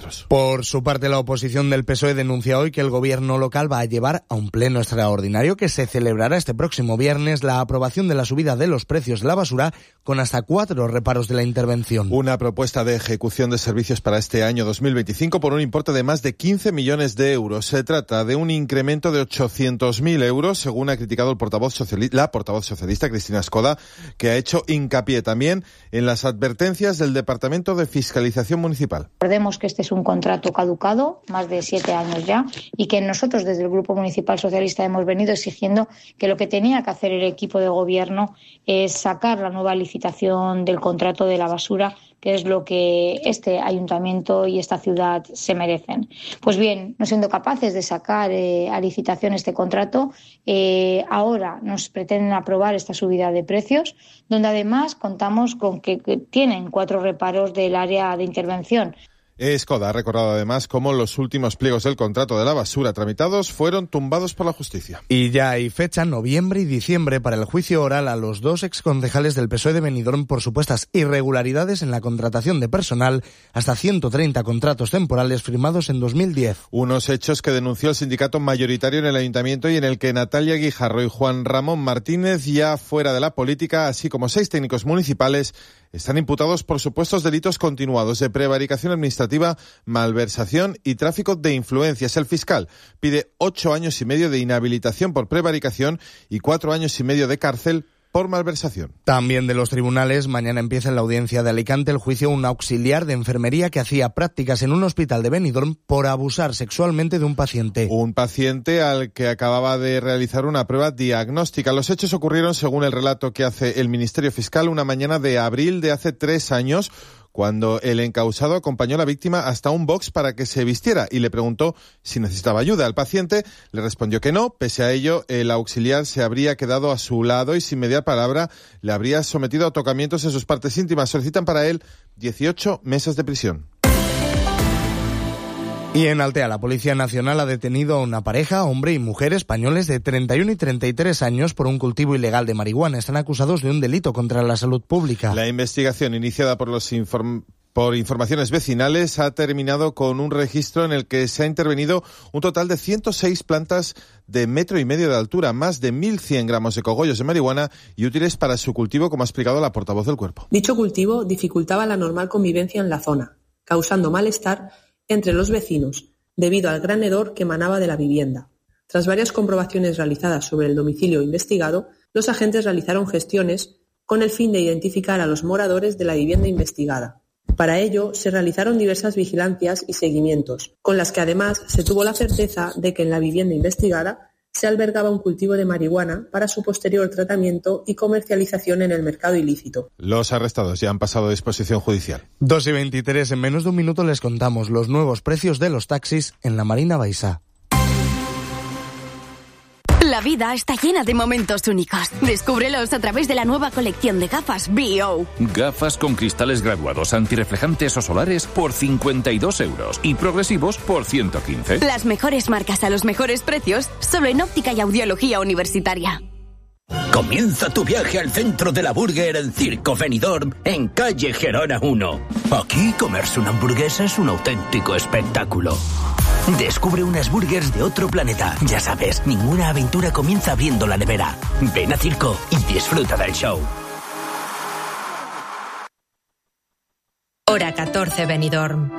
kilómetros. Por su parte, la oposición del PSOE denuncia hoy que el gobierno local va a llevar a un pleno extraordinario que se celebrará este próximo viernes la aprobación de la subida de los precios de la basura con hasta 4 reparos de la intervención. Una propuesta de ejecución de servicios para este año 2025 por un importe de más de 15 millones de euros. Se trata de un incremento de 800.000 euros, según ha criticado la portavoz socialista Cristina Escoda, que ha hecho hincapié también en las advertencias del Departamento de Fiscalización Municipal. Recordemos que este es un contrato caducado, más de 7 años ya, y que nosotros desde el Grupo Municipal Socialista hemos venido exigiendo que lo que tenía que hacer el equipo de gobierno es sacar la nueva licitación del contrato de la basura, que es lo que este ayuntamiento y esta ciudad se merecen. Pues bien, no siendo capaces de sacar a licitación este contrato, ahora nos pretenden aprobar esta subida de precios, donde además contamos con que tienen 4 reparos del área de intervención. Escoda ha recordado además cómo los últimos pliegos del contrato de la basura tramitados fueron tumbados por la justicia. Y ya hay fecha, noviembre y diciembre, para el juicio oral a los 2 exconcejales del PSOE de Benidorm por supuestas irregularidades en la contratación de personal, hasta 130 contratos temporales firmados en 2010. Unos hechos que denunció el sindicato mayoritario en el ayuntamiento y en el que Natalia Guijarro y Juan Ramón Martínez, ya fuera de la política, así como 6 técnicos municipales, están imputados por supuestos delitos continuados de prevaricación administrativa, malversación y tráfico de influencias. El fiscal pide 8 años y medio de inhabilitación por prevaricación y 4 años y medio de cárcel por malversación. También de los tribunales, mañana empieza en la audiencia de Alicante el juicio a un auxiliar de enfermería que hacía prácticas en un hospital de Benidorm por abusar sexualmente de un paciente. Un paciente al que acababa de realizar una prueba diagnóstica. Los hechos ocurrieron, según el relato que hace el Ministerio Fiscal, una mañana de abril de hace 3 años, cuando el encausado acompañó a la víctima hasta un box para que se vistiera y le preguntó si necesitaba ayuda. El paciente le respondió que no. Pese a ello, el auxiliar se habría quedado a su lado y sin mediar palabra le habría sometido a tocamientos en sus partes íntimas. Solicitan para él 18 meses de prisión. Y en Altea, la Policía Nacional ha detenido a una pareja, hombre y mujer españoles de 31 y 33 años por un cultivo ilegal de marihuana. Están acusados de un delito contra la salud pública. La investigación iniciada por informaciones vecinales ha terminado con un registro en el que se ha intervenido un total de 106 plantas de 1,5 metros de altura, más de 1.100 gramos de cogollos de marihuana y útiles para su cultivo, como ha explicado la portavoz del Cuerpo. Dicho cultivo dificultaba la normal convivencia en la zona, causando malestar entre los vecinos, debido al gran hedor que emanaba de la vivienda. Tras varias comprobaciones realizadas sobre el domicilio investigado, los agentes realizaron gestiones con el fin de identificar a los moradores de la vivienda investigada. Para ello, se realizaron diversas vigilancias y seguimientos, con las que además se tuvo la certeza de que en la vivienda investigada se albergaba un cultivo de marihuana para su posterior tratamiento y comercialización en el mercado ilícito. Los arrestados ya han pasado a disposición judicial. 2:23, en menos de un minuto les contamos los nuevos precios de los taxis en la Marina Baixá. La vida está llena de momentos únicos. Descúbrelos a través de la nueva colección de gafas B.O. Gafas con cristales graduados antirreflejantes o solares por 52 euros y progresivos por 115. Las mejores marcas a los mejores precios, solo en óptica y audiología universitaria. Comienza tu viaje al centro de la burger en Circo Benidorm, en calle Gerona 1. Aquí comerse una hamburguesa es un auténtico espectáculo. Descubre unas burgers de otro planeta. Ya sabes, ninguna aventura comienza abriendo la nevera. Ven a Circo y disfruta del show. Hora 14, Benidorm.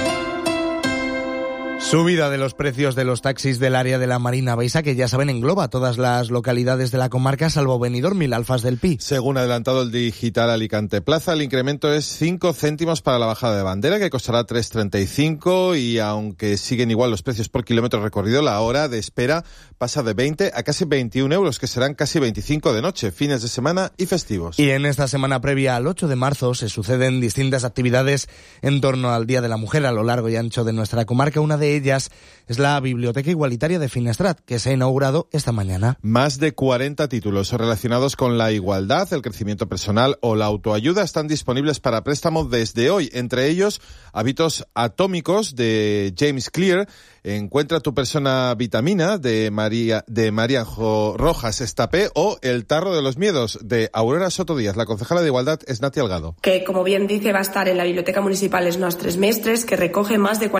Subida de los precios de los taxis del área de la Marina Baixá, que ya saben engloba todas las localidades de la comarca, salvo Benidorm y Alfas del Pi. Según ha adelantado el digital Alicante Plaza, el incremento es 5 céntimos para la bajada de bandera, que costará 3,35, y aunque siguen igual los precios por kilómetro recorrido, la hora de espera pasa de 20 a casi 21 euros, que serán casi 25 de noche, fines de semana y festivos. Y en esta semana previa al 8 de marzo se suceden distintas actividades en torno al Día de la Mujer a lo largo y ancho de nuestra comarca. Una de ellas es la Biblioteca Igualitaria de Finestrat, que se ha inaugurado esta mañana. Más de 40 títulos relacionados con la igualdad, el crecimiento personal o la autoayuda están disponibles para préstamo desde hoy. Entre ellos, Hábitos Atómicos de James Clear, Encuentra tu persona vitamina de Marianjo Rojas Estapé o El tarro de los miedos de Aurora Soto Díaz. La concejala de Igualdad es Nati Algado. Que, como bien dice, va a estar en la Biblioteca Municipal Els Nostres Mestres, que recoge más de